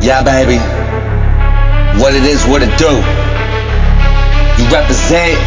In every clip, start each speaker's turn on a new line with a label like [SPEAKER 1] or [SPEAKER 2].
[SPEAKER 1] Yeah, baby. What it is, what it do. You represent.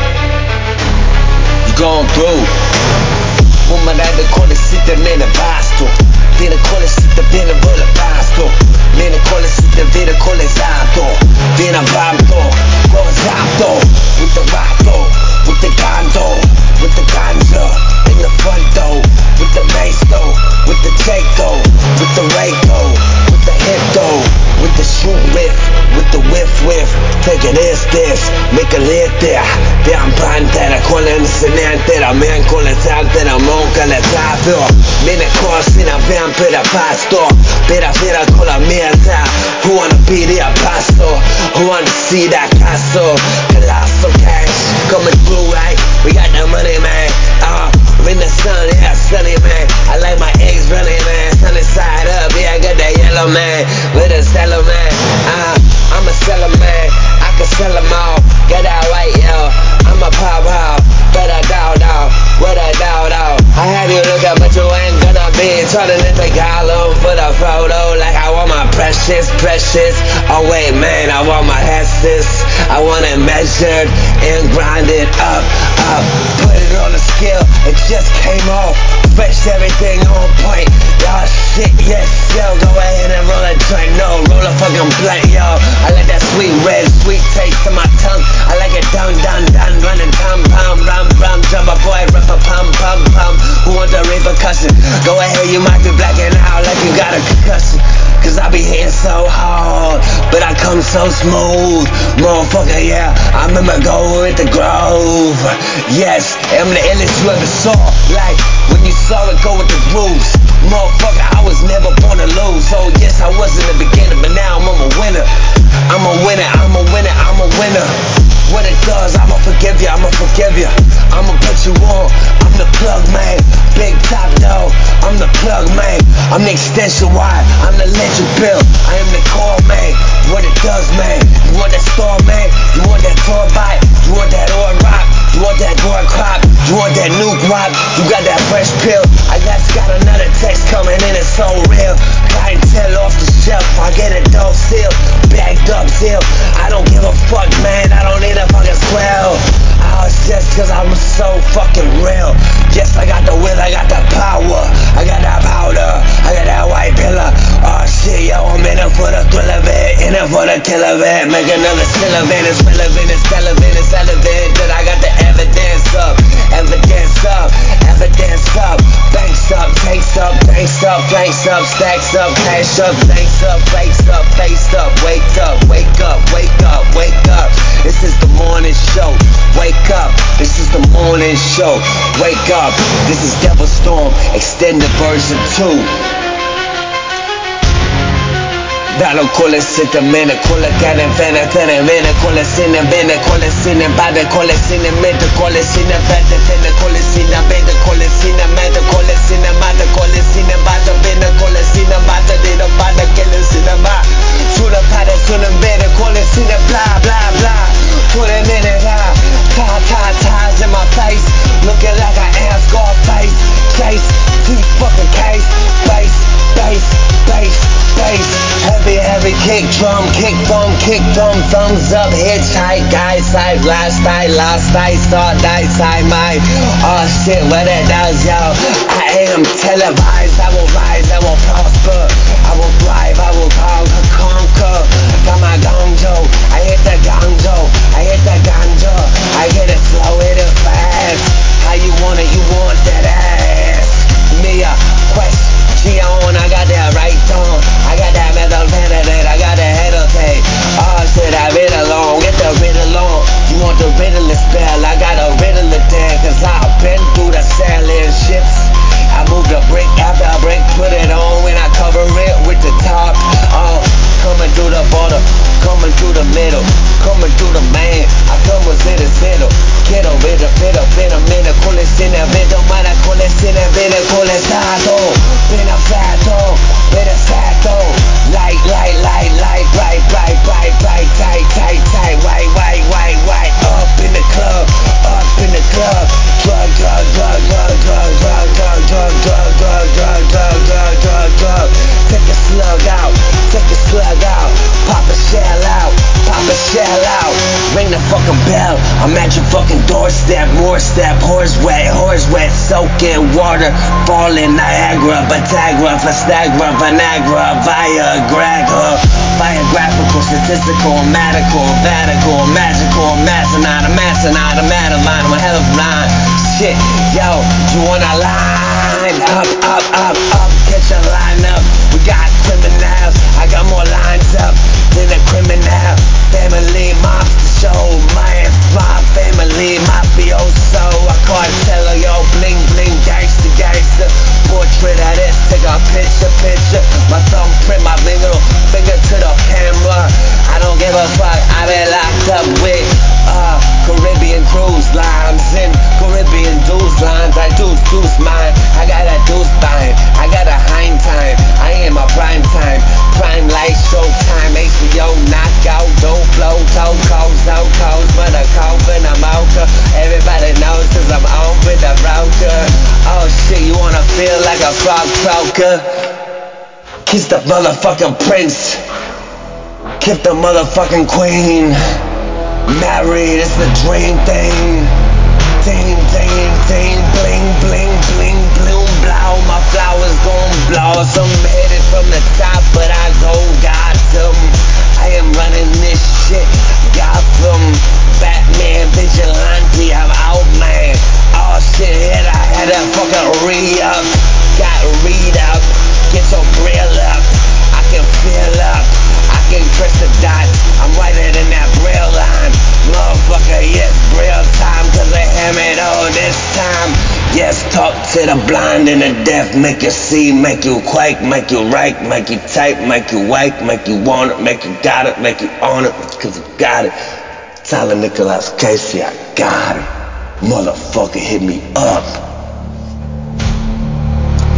[SPEAKER 1] You going through. Umarada kole sita mena basto. Vina kole sita vina bola basto. Mena kole sita vina kole zato. Vina bamto. Gozato. With the rato. With the gando. With the ganja. In the front door. With the mace though. With the take though. With the rake though. With the hip though. With the shoe riff. With the whiff. Take it this. Make a lit there. Pian pantera. Con la insegnantera. Men con le tantera. Monca le trafio. Mine corsina. Pian per a pasto. Per a fira con la mierda. Who wanna be the apostle? Who wanna see that castle? Colossal cash. Coming through right. We got the money man. I'm in the sun. Yeah, sunny man. I like my eggs running man. Sunny side up. Yeah, I got that yellow man. With a seller man. I'm a seller man. I can sell them all. Get that white, yo. I'm a pop out. But I doubt. What I doubt. I have you look up, but you ain't gonna be turning into Gollum for the photo. Like I want my precious. Oh wait, man, I want my Hestis. I want it measured and grinded up. Put it on the scale. It just came off. Fresh everything on point. Y'all shit, yes, yo. Go ahead and roll a joint. No, roll a fucking blunt, yo. I like that sweet red, sweet taste in my tongue. I like it done, running rum, drummer boy, rapper, pum. Who want the repercussion? Go ahead, you might be blacking out like you got a concussion. Cause I be hitting so hard, but I come so smooth. Motherfucker, yeah, I remember going with the Grove. Yes, I'm the illest you ever saw. Like, when you saw it go with the grooves. Motherfucker, I was never born to lose. So yes, I was in the beginning, but now I'm a winner. I'm a winner. When it does, I'ma forgive you. I'ma put you on. I'm the plug man. Big top dog. I'm the plug man. I'm the extension wire. I'm the legend bill. I am the core man. What it does, man. You want that store, man. You want that tour bite. You want that ore rock. You want that door crop. You want that new rock. You got that fresh pill. I just got another text coming in. It's so real. Clientele off the shelf. I get a dope seal. Bagged up seal. I don't give a fuck, man. I don't need a fucking square. It's just cause I'm so fucking real. Yes, I got the will, I got the power. I got that powder, I got that white pillar. Oh shit, yo, I'm in it for the thrill of it. In it for the kill of it. Make another skill of it. It's relevant, it's relevant, it's relevant. That I got the evidence up. Banks up, tanks up, flanks up, stacks up, cash up, thanks up, face up, wake up. This is the morning show. Wake up, this is the morning show. Wake up, this is Devil Storm, extended version 2. Dalo cole sitte mene, cole cane vene, cole sine vene, cole sine bade, cole sine mente, cole sine vete, cole sine vede, cole sine mente, cole sine mate, cole sine bate, vene, cole sine mate, dino bade, kelle sine ma. Sulle pade, sulle vede, cole sine bla. Put it in it out, ties in my face, looking like I am Scarface. Chase, fucking case, bass. Heavy kick drum, thumbs up, hitchhike, guy side, last night, start die side, mine. Oh shit, what it does, yo. I am televised, I will rise, I will prosper, I will thrive, I will conquer. Got my gonjo, I hit the ganja, I get it slow, hit it fast. How you want it, you want that ass. Me a quest. I got that right on. I got that metal penetrate. I got that head okay. Oh shit, I read along. Get the riddle on. You want the riddleless spell? I got a riddler there. Cause I've been through the sailing ships. I moved a brick after a brick. Put it on when I cover it. soaking water, falling Niagara, Batagra, Fastagra, Vanagra, Viagra, biographical, statistical, medical, vatical, magical, masonite, Madeline, I'm a hell of a line. Shit, yo, you wanna line up, get your line up. We got criminals, I got more lines up than a criminal. Family mobster show, my family mafioso. I cartel, yo, bling bling, gangster. Portrait of this, take a picture. My thumbprint, my finger to the camera. I don't give a fuck, I been locked up with Caribbean cruise lines and Caribbean deuce lines. I deuce mine. I got a deuce bind. I got a hind time. I am a prime time. Prime light showtime. HBO knockout. Dope flow. Cold. Mother coffin. I'm out. Everybody knows cause I'm on with the broker. Oh shit, you wanna feel like a frog croaker? Kiss the motherfucking prince. Kiss the motherfucking queen. Married, it's the dream thing. Ting, bling, bloom, blow. My flowers gon' blossom. Headed from the top, but I go got them. I am running this shit, Gotham. Batman, vigilante, I'm out, man. Oh shit, I had to fucking re-up. Got read up, get your grill up. I can feel up, I can press the dot. I'm whiter than that braille line. Motherfucker, yes, real time, cause I hammered all this time. Yes, talk to the blind and the deaf, make you see, make you quake, make you write, make you type, make you wake, make you want it, make you got it, make you own it, cause you got it. Tyler Nicholas Casey, I got it. Motherfucker, hit me up.